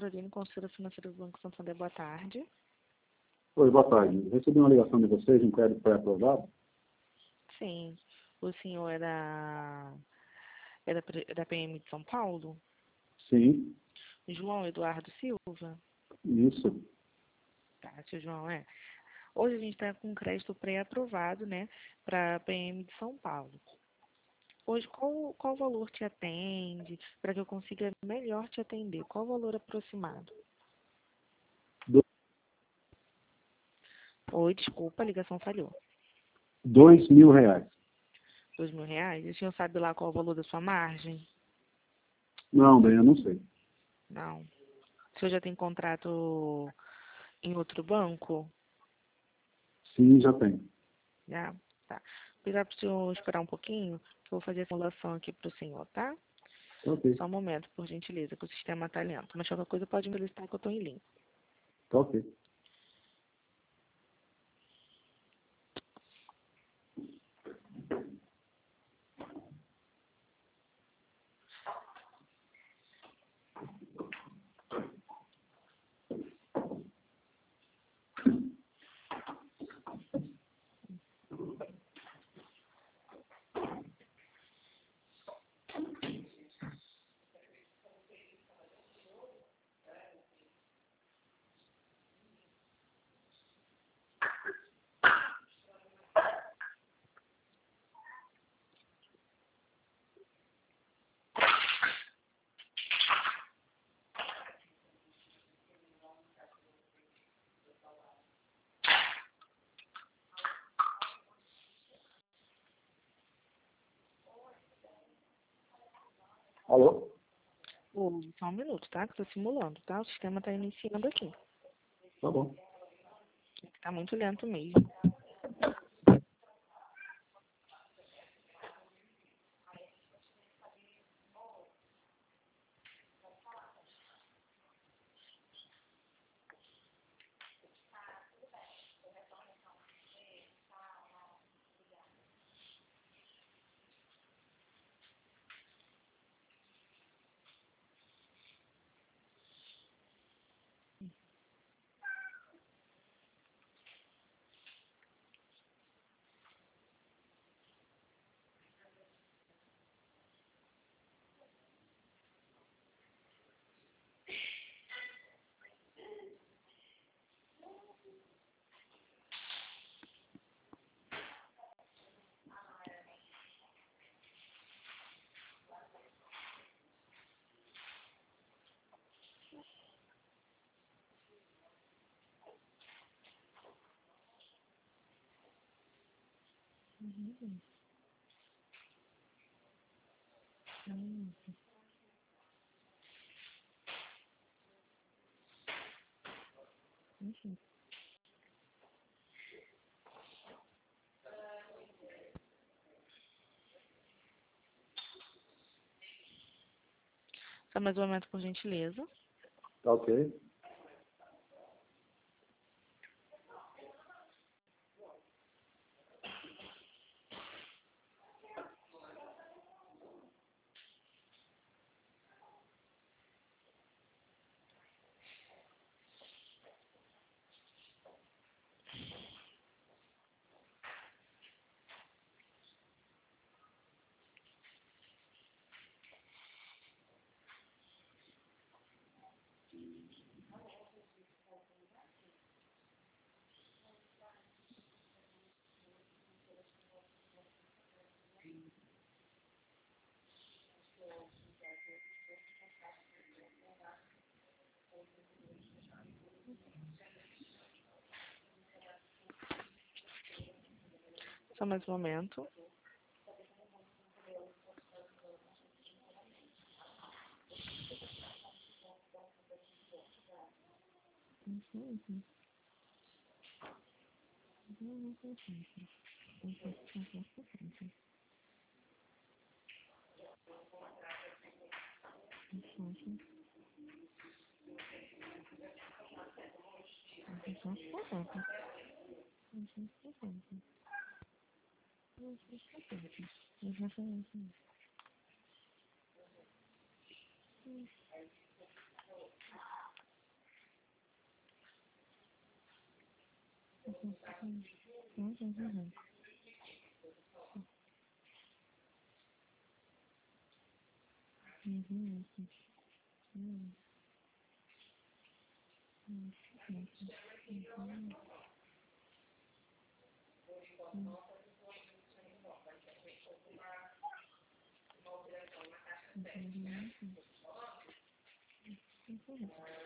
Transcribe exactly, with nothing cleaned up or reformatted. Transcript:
Carolina, consultora financeira do Banco Santander. Boa tarde. Oi, boa tarde. Recebi uma ligação de vocês, um crédito foi aprovado? Sim. O senhor é da, é da, é da P M de São Paulo? Sim, João Eduardo Silva? isso. Tá, seu João, é. Hoje a gente está com um crédito pré-aprovado, né, para a P M de São Paulo. Hoje, qual, qual valor te atende, para que eu consiga melhor te atender? Qual o valor aproximado? Do- Oi, desculpa, a ligação falhou. Dois mil reais. Dois mil reais? E o senhor sabe lá qual o valor da sua margem? Não, bem, eu não sei. Não. O senhor já tem contrato em outro banco? Sim, já tem. Já? Tá. Vou pedir para o senhor esperar um pouquinho, que eu vou fazer a simulação aqui para o senhor, tá? Tá ok. Só um momento, por gentileza, que o sistema está lento. Mas qualquer coisa pode me solicitar que eu estou em linha. Tá ok. Alô? Ô, só um minuto, tá? Que eu estou simulando, tá? O sistema está iniciando aqui. Tá bom. Está muito lento mesmo. Uhum. Uhum. Uhum. Só mais um momento, por gentileza. Tá ok. Só mais um momento. Uhum. Uhum. Uhum. Uhum. Uhum, uhum, uhum, uhum, uhum, uhum, uhum, uhum.